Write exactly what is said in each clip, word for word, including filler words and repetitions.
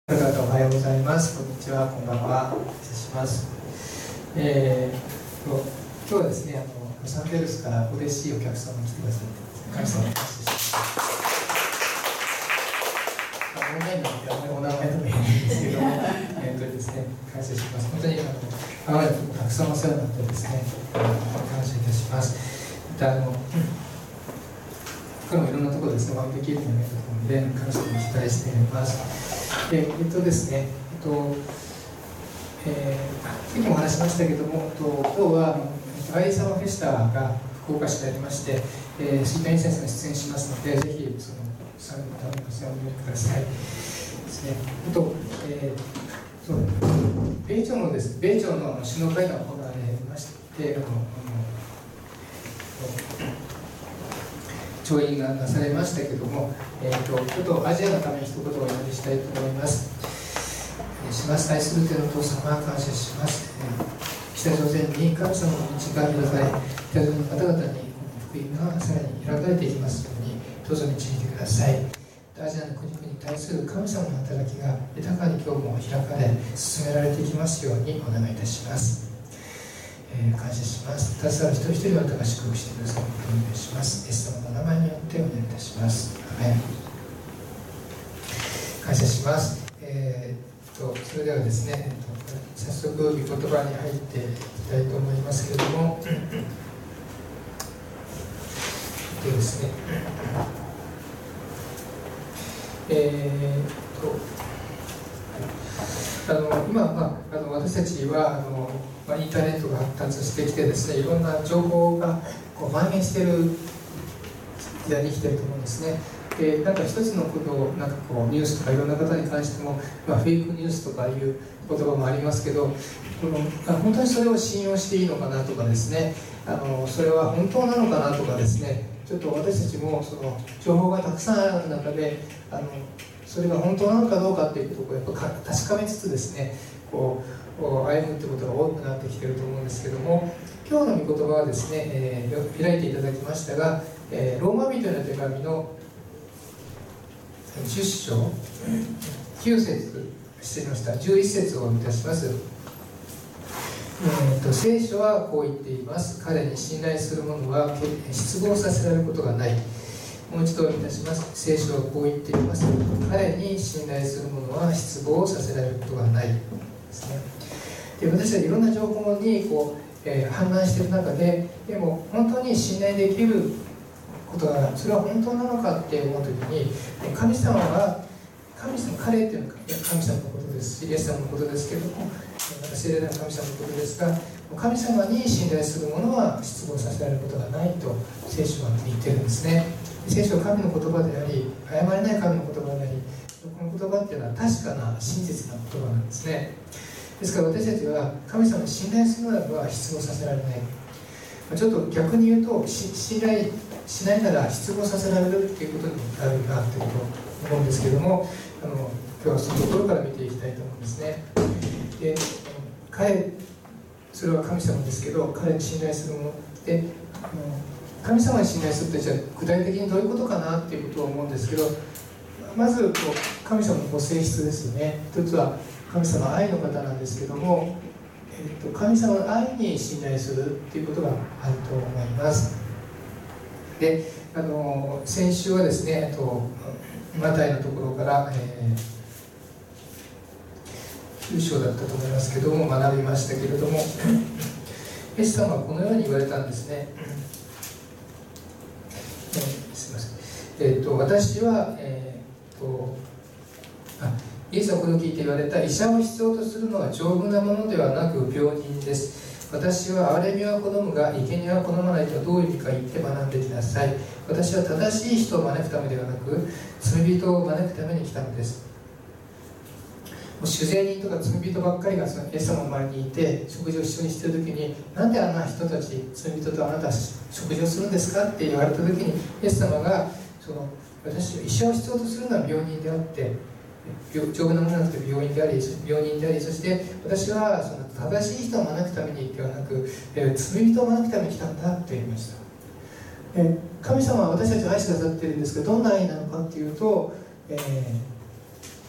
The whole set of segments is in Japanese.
おはようございます。こんにちは、こんばんは。失礼します。えー、と今日はですね、あのロサンゼルスから嬉しいお客様が来てくださって、神様に感謝します。オンラインなのであまりお名前とも言えないんですけども、えーとですね、感謝します。本当にあの今までたくさんお世話になってですね、感謝いたします。またあの他にもいろんなところですね、お会いできるようになったと思うので、感謝に期待しています。で、えっとですね、えっと、えー、さっきも話しましたけども、と今日はアイサマフェスタが福岡市でありまして、えー、杉谷先生が出演しますので、ぜひその参加のためにお見ください。ですね。あと、えー、そう米朝のです米朝の首脳会談が行われまして、あの調印がなされましたけれども、えーと、ちょっとアジアのために一言お祈りしたいと思います。します。愛する天のお父様、感謝します。北朝鮮に神様の道が開かれ、北朝鮮の方々に福音がさらに開かれていきますように、どうぞ導いてください。アジアの国々に対する神様の働きが豊かに今日も開かれ、進められていきますようにお願いいたします。えー、感謝します。携わる一人一人をあなたが祝福してくださることをお願いします。イエス様の名前によってお願いいたします。アメン。感謝します。えー、とそれではですね、早速御言葉に入っていきたいと思いますけれども、でですね、えー、とあの今、まあ、あの私たちはあのまあ、インターネットが発達してきてですね、いろんな情報がこう蔓延している時代に来ていると思うんですね。で、なんか一つのことをなんかこうニュースとかいろんな方に関しても、まあ、フェイクニュースとかいう言葉もありますけど、この本当にそれを信用していいのかなとかですね、あのそれは本当なのかなとかですね、ちょっと私たちもその情報がたくさんある中で、あのそれが本当なのかどうかっていうことをやっぱ確かめつつですね、こう歩むってことが多くなってきていると思うんですけども、今日の御言葉はですね、えー、開いていただきましたが、えー、ローマ人への手紙のじゅっ章きゅう節、失礼しました、じゅういち節をお読みいたします。えー、と聖書はこう言っています。彼に信頼する者は失望させられることがない。もう一度お読みいたします。聖書はこう言っています。彼に信頼する者は失望させられることがないですね。で、私はいろんな情報にこう、えー、氾濫している中で、でも本当に信頼できることがそれは本当なのかって思うときに、神様は神様、彼っていうのは神様のことですし、イエス様のことですけれども、また聖霊なる神様のことですが、神様に信頼する者は失望させられることがないと聖書は言ってるんですね。聖書は神の言葉であり、誤りない神の言葉であり、この言葉っていうのは確かな真実な言葉なんですね。ですから私たちは神様に信頼するならば失望させられない。ちょっと逆に言うと、信頼しないなら失望させられるっていうことになるなということを思うんですけども、あの今日はそのところから見ていきたいと思うんですね。で、彼、それは神様ですけど、彼に信頼するもので、神様に信頼するってじゃあ具体的にどういうことかなっていうことを思うんですけど、まずこう神様のご性質ですよね。一つは神様は愛の方なんですけども、えー、と神様の愛に信頼するっていうことがあると思います。で、あの先週はですね、とマタイのところから、えー、きゅう章だったと思いますけども学びましたけれども、イエス様はこのように言われたんですね。えー、すみません。えー、と私は、えー、とあイエスはこれを聞いて言われた。医者を必要とするのは丈夫なものではなく病人です。私は憐れみは好むが生贄は好まないとはどういう意味か言って学んできなさい。私は正しい人を招くためではなく罪人を招くために来たのです。もう酒税人とか罪人ばっかりがそのイエス様の前にいて食事を一緒にしている時に、なんであんな人たち罪人とあなたは食事をするんですかって言われた時に、イエス様がその私は医者を必要とするのは病人であって丈夫なものではなくて病院であり病人であり、そして私はその正しい人を招くためにではなく、えー、罪人を招くために来たんだと言いました。えー、神様は私たちを愛してくださっているんですけど、どんな愛なのかっていうと、えー、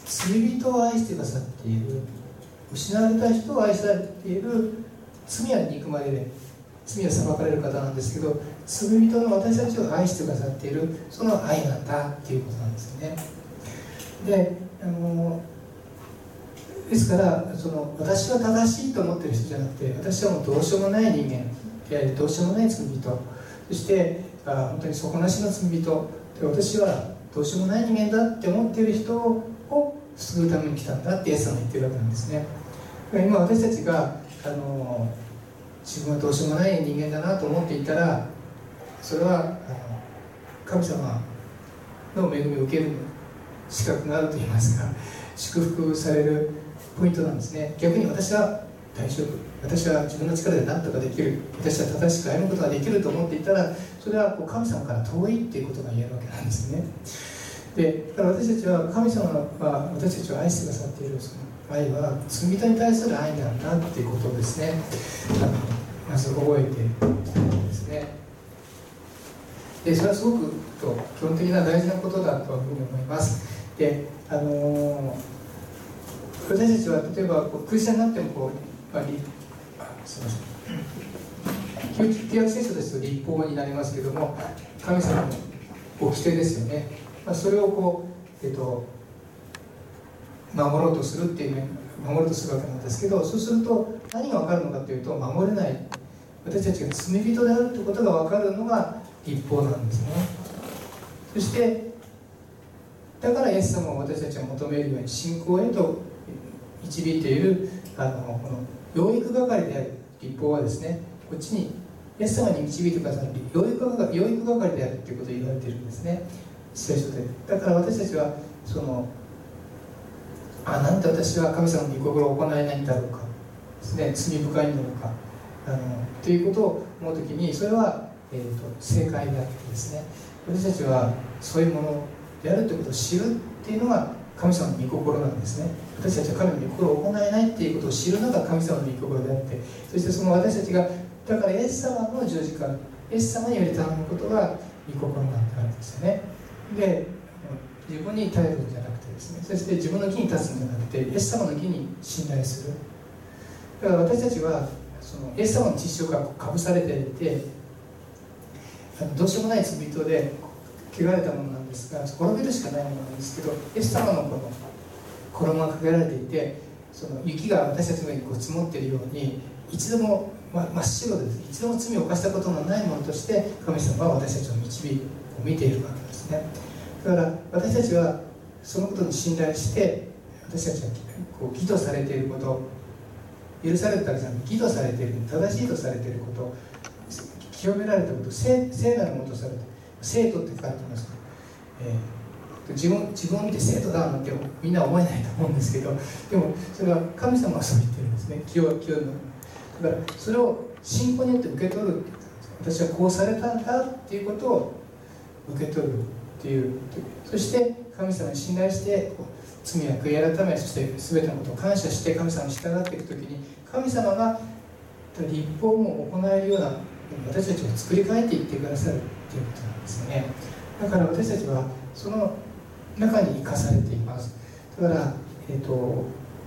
罪人を愛してくださっている、失われた人を愛されている、罪は憎まれる、罪は裁かれる方なんですけど、罪人の私たちを愛してくださっている、その愛なんだっていうことなんですね。で、あのですからその私は正しいと思っている人じゃなくて、私はもうどうしようもない人間であり、どうしようもない罪人、そしてあ本当に底なしの罪人で、私はどうしようもない人間だって思っている人を救うために来たんだってイエス様は言ってるわけなんですね。今私たちがあの自分はどうしようもない人間だなと思っていたら、それはあの神様の恵みを受ける資格があるといいますか、祝福されるポイントなんですね。逆に私は大丈夫、私は自分の力で何とかできる、私は正しく歩むことができると思っていたら、それはこう神様から遠いっていうことが言えるわけなんですね。でだから私たちは神様は私たちを愛してくださっている、その愛は罪人に対する愛なんだっていうことをですね、あのまず覚えているんですね。でそれはすごく基本的な大事なことだというふうに思います。であのー私たちは例えばこうクリスチャンになってもこう、まあ、あすみません、旧約聖書ですと律法になりますけども、神様の掟ですよね、まあ、それをこう、えっと、守ろうとするっていうね、守ろうとするわけなんですけど、そうすると何が分かるのかというと、守れない、私たちが罪人であるということが分かるのが律法なんですね。そしてだからイエス様を私たちが求めるように信仰へと導いているあのこの養育係である律法はですね、こっちにイエス様に導いてくださる養育係、養育係であるということを言われているんですね、聖書で。だから私たちはそのあなんで私は神様の御心を行えないんだろうかですね、罪深いんだろうかあのということを思うときに、それは、えーと、正解であってですね、私たちはそういうものであるということを知るっていうのが神様の御心なんですね。私たちは神の御心を行えないっていうことを知るのが神様の御心であって、そしてその私たちがだからイエス様の十字架、イエス様により頼むことが御心なんてあるんですよね。で自分に頼るんじゃなくてですね、そして自分の義に立つんじゃなくてイエス様の義に信頼する。だから私たちはそのイエス様の血潮がかぶされていて、あのどうしようもない罪人で汚れたものなんですが、滅びるしかないものなんですけど、イエス様のこの衣がかけられていて、その雪が私たちの上にこう積もっているように、一度も、ま、真っ白です、一度も罪を犯したことのないものとして神様は私たちを導い見ているわけですね。だから私たちはそのことに信頼して、私たちはこう義とされていること、許されただけじゃなくて義とされている、正しいとされていること、清められたこと、聖なるものとされている、生徒って書いてます、えー、自分自分を見て生徒だなんてみんな思えないと思うんですけど、でもそれは神様がそう言ってるんですね。清清のだからそれを信仰によって受け取る、私はこうされたんだっていうことを受け取るっていう、そして神様に信頼して罪は悔い改め、そして全てのことを感謝して神様に従っていくときに、神様が立法も行えるような私たちを作り変えていってくださるということなんですね。だから私たちはその中に生かされています。だから、えーと、も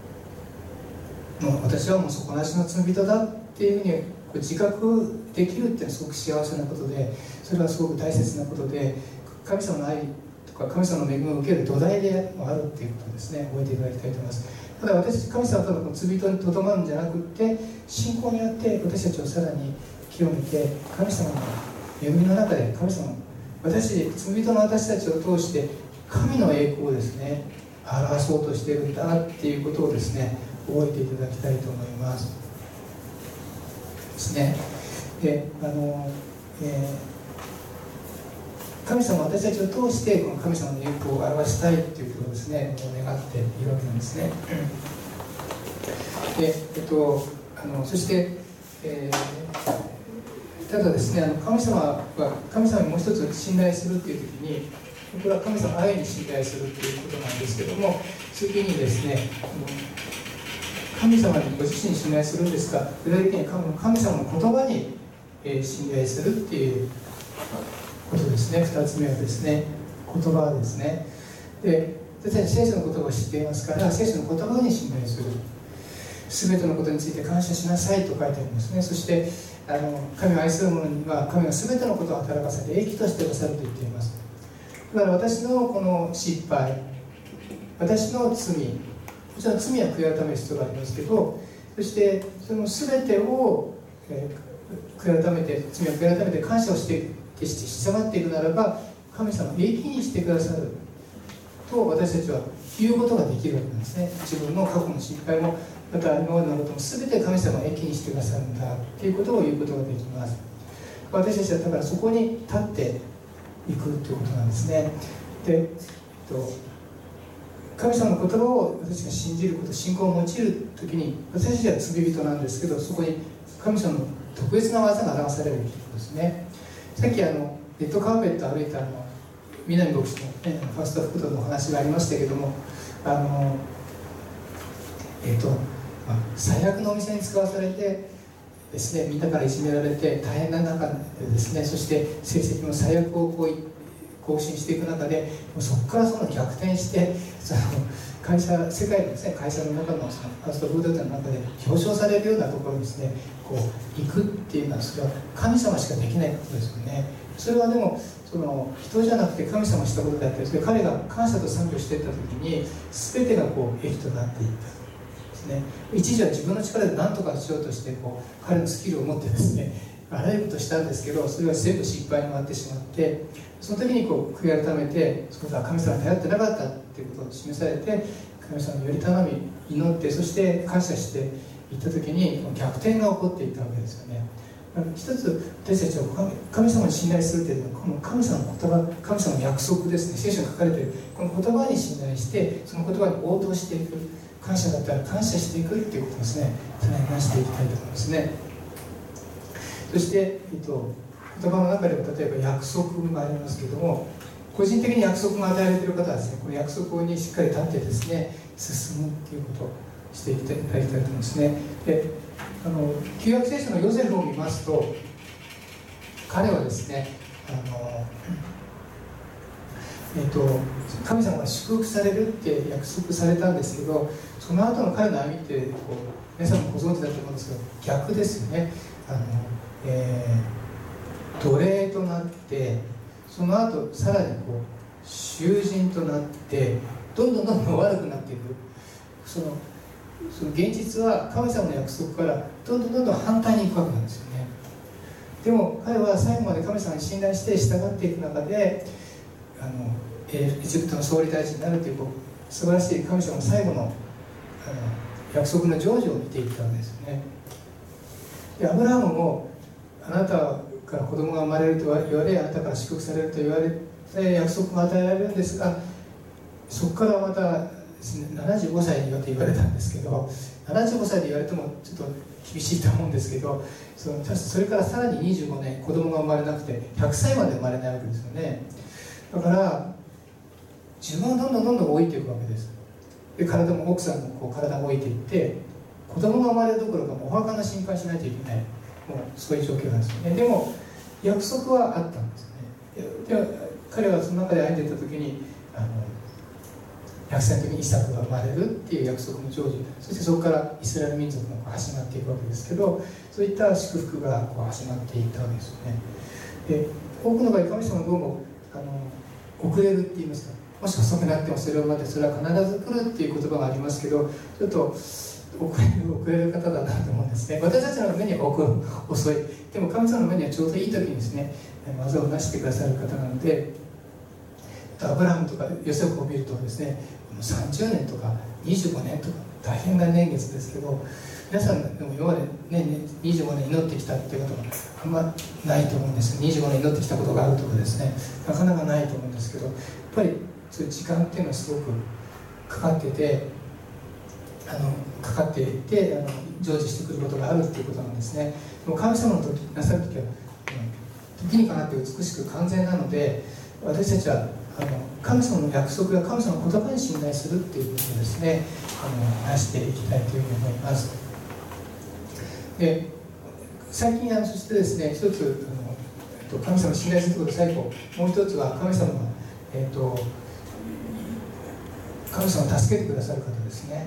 う私はもう底なしの罪人だっていうふうに自覚できるっていうのはすごく幸せなことで、それはすごく大切なことで、神様の愛とか神様の恵みを受ける土台でもあるっていうことをですね、覚えていただきたいと思います。ただ私神様はただこの罪人にとどまるんじゃなくって、信仰によって私たちをさらに清めて、神様の恵みの中で神様、私罪人の私たちを通して神の栄光をですね表そうとしているんだっていうことをですね覚えていただきたいと思いますですね。であの、えー、神様は私たちを通してこの神様の栄光を表したいっていうことをですね願っているわけなんですね。で、えっと、あのそして、えーただですね、あの神様は神様にもう一つ信頼するっていう時に、これは神様愛に信頼するっていうことなんですけども、次にですね、神様にご自身に信頼するんですが、具体的に神様の言葉に信頼するっていうことですね。ふたつめはですね、言葉ですね。で、 私たち聖書の言葉を知っていますから、聖書の言葉に信頼する。全てのことについて感謝しなさいと書いてありますね。そしてあの神を愛する者には神が全てのことを働かせて益としてくださると言っています。だから私のこの失敗、私の罪、もちろん罪は悔い改める必要がありますけど、そしてその全てを、えー、悔い改めて罪を悔い改めて感謝をして決して従っていくならば、神様は益にしてくださると私たちは言うことができるわけなんですね。自分の過去の失敗もまた今までのことも全て神様は益にしてくださるんだということを言うことができます。私たちはだからそこに立っていくということなんですね。で、えっと、神様の言葉を私が信じること、信仰を用いるときに、私たちは罪人なんですけど、そこに神様の特別な技が表されるということですね。さっきあのレッドカーペット歩いたあの南牧師の、ね、ファストフードのお話がありましたけども、あのえっと、まあ、最悪のお店に使わされてですね、みんなからいじめられて大変な中でですね、そして成績も最悪をこう更新していく中で、そこからその逆転してその会社、世界のですね、会社の中のそのファストフード店の中で表彰されるようなところにですね、こう行くっていうのは、それは神様しかできないことですよね。それはでもその人じゃなくて神様したことだったり、それ彼が感謝と賛美をしていった時に全てがこう益となっていったですね。一時は自分の力で何とかしようとしてこう彼のスキルを持ってですね、あらゆることしたんですけど、それは全部失敗に終わってしまって、その時にこう悔い改めて、そこは神様に頼ってなかったっていうことを示されて、神様により頼み祈って、そして感謝していった時に逆転が起こっていったわけですよね。一つ私たちは神様に信頼するというのは、この神様の言葉、神様の約束ですね。聖書に書かれているこの言葉に信頼して、その言葉に応答していく、感謝だったら感謝していくっていうことですね、話していきたいと思いますね。そして、えっと、言葉の中でも例えば約束がありますけども、個人的に約束が与えられている方はですね、この約束にしっかり立ってですね、進むっていうことをしていただきたいと思いますね。で、あの旧約聖書のヨセフを見ますと、彼はですね、あの、えっと、神様が祝福されるって約束されたんですけど、その後の彼の歩みってこう皆さんもご存知だと思うんですけど、逆ですよね。あの、えー、奴隷となって、その後さらにこう囚人となって、どんどんどんどん悪くなっていく。そのその現実は神様の約束からどんどんどんどん反対に行くわけなんですよね。でも彼は最後まで神様に信頼して従っていく中で、あのエジプトの総理大臣になるというこう素晴らしい神様の最後の、あの約束の成就を見ていったわけですよね。でアブラハムも、あなたから子供が生まれると言われ、あなたから祝福されると言われて約束が与えられるんですが、そこからまたななじゅうごさいによって言われたんですけど、ななじゅうごさいで言われてもちょっと厳しいと思うんですけど、そのそれからさらににじゅうごねん子供が生まれなくてひゃくさいまで生まれないわけですよね。だから自分をどんどんどんどん老いていくわけです。で体も奥さんもこう体を老いていって、子供が生まれるどころかもうお墓の心配しないといけない、もうそういう状況なんですよね。でも約束はあったんですよね。でで彼はその中で歩んでいった時に、あのひゃくさいの時にイサクが生まれるっていう約束の成就、そしてそこからイスラエル民族が始まっていくわけですけど、そういった祝福がこう始まっていったわけですよね。で多くの場合神様はどうもあの遅れるって言いますか、もし遅くなってもそれを待って、それは必ず来るっていう言葉がありますけど、ちょっと遅れる遅れる方だなと思うんですね。私たちの目には遅い、でも神様の目にはちょうどいい時にですね、技を成してくださる方なので、アブラハムとかヨセフを見るとですね、さんじゅうねんとかにじゅうごねんとか大変な年月ですけど、皆さんでも今まで、ね、にじゅうごねん祈ってきたっていうことがあんまないと思うんです。にじゅうごねん祈ってきたことがあるとかですね、なかなかないと思うんですけど、やっぱりそういう時間っていうのはすごくかかってて、あのかかっていってあの成就してくることがあるっていうことなんですね。でも神様の時なさる時は、うん、時にかなって美しく完全なので、私たちはあの神様の約束や神様の言葉に信頼するっていうことをですね、あの出していきたいというふうに思います。で最近あのそしてですね、一つあの、えっと、神様を信頼すること最後、もう一つは神様が、えっと、 神様を助けてくださる方ですね。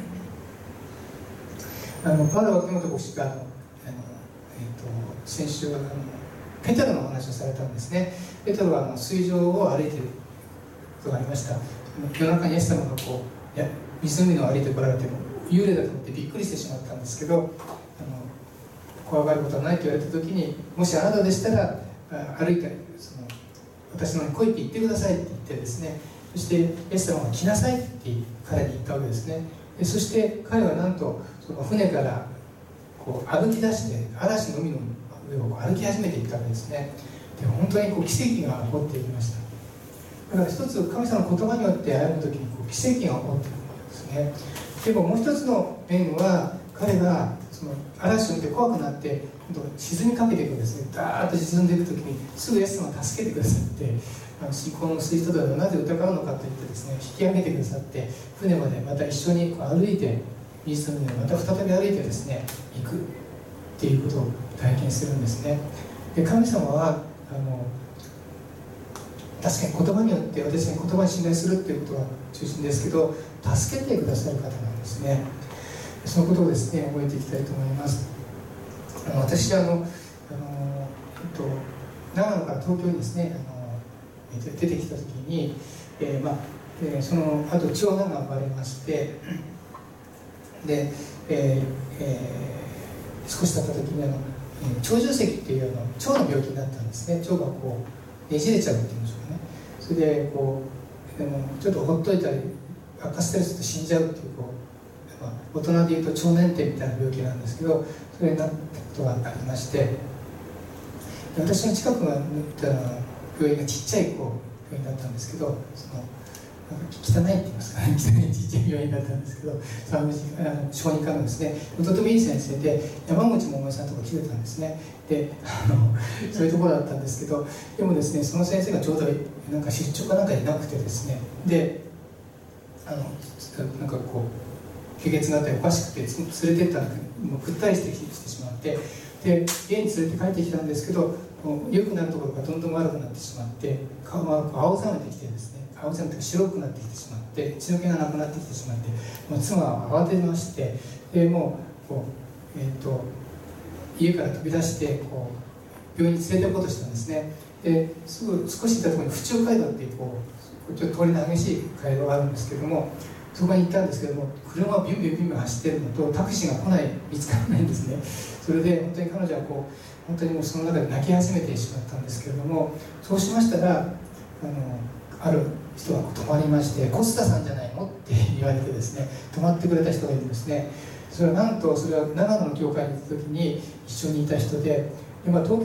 あのパウロ脇本牧師があの、あの、えー、と先週あのペテロのお話をされたんですね。ペテロはあの水上を歩いていることがありました。夜中にイエス様がこういや湖を歩いてこられても幽霊だと思ってびっくりしてしまったんですけど、あの怖がることはないと言われた時に、もしあなたでしたら歩いてその私の方に来いって言ってくださいって言ってですね、そしてイエス様が来なさいって彼に言ったわけですね。でそして彼はなんとその船からこう歩き出して嵐の海の上を歩き始めていったわけですね。で本当にこう奇跡が起こっていきました。だから一つ神様の言葉によって歩む時にこう奇跡が起こっていくんですね。でももう一つの面は、彼がその嵐を見て怖くなって今度沈みかけていくんですね。ダーッと沈んでいく時にすぐイエス様が助けてくださって、あの信仰の薄い人々はなぜ疑うのかと言ってですね、引き上げてくださって船までまた一緒にこう歩いて湖でまた再び歩いてですね行くっていうことを体験するんですね。で神様はあの確かに言葉によって私に言葉に信頼するっていうことが中心ですけど、助けてくださる方なんですね。そのことをですね覚えていきたいと思います。あの私あのあの、えっと、長野から東京にですねあの出てきた時に、えーまあえー、そのあと長男が生まれまして、で、えーえー、少し経った時にあの腸重積っていうあの腸の病気になったんですね。腸がこうねじれちゃうっていうんでしょうかね。それでこうでもちょっとほっといたり悪化したりすると死んじゃうっていう、こう、まあ、大人でいうと腸年点みたいな病気なんですけど、それになったことがありまして、で私の近くが病院がちっちゃいこう病院だったんですけど、その汚いって言いますかね、汚いちっちゃい病院だったんですけど、あの小児科のですねとてもいい先生で、山口百恵さんのところに来てたんですね。であのそういうところだったんですけど、でもですねその先生がちょうどなんか出張かなんかいなくてですね、であのなんかこう気血があっておかしくて連れてったらもうぐったりしてきてしまって、で家に連れて帰ってきたんですけど、良くなるところがどんどん悪くなってしまって、顔が青ざめてきてですね、青ざめて白くなってきてしまって、血の気がなくなってきてしまって、もう妻は慌てまして、でもうこう、えー、と家から飛び出してこう病院に連れて行こうとしたんですね。ですぐ少し行ったところに府中街道っていうこうちょっと通りの激しい街道があるんですけども、そこに行ったんですけども、車はビュンビュンビュンビュン走ってるのとタクシーが来ない、見つからないんですね。それで本当に彼女はこう本当にもうその中で泣き始めてしまったんですけれども、そうしましたらあのある人が泊まりまして、コスタさんじゃないのって言われてですね、泊まってくれた人がいるんですね。それはなんとそれは長野の教会に行った時に一緒にいた人で、今東京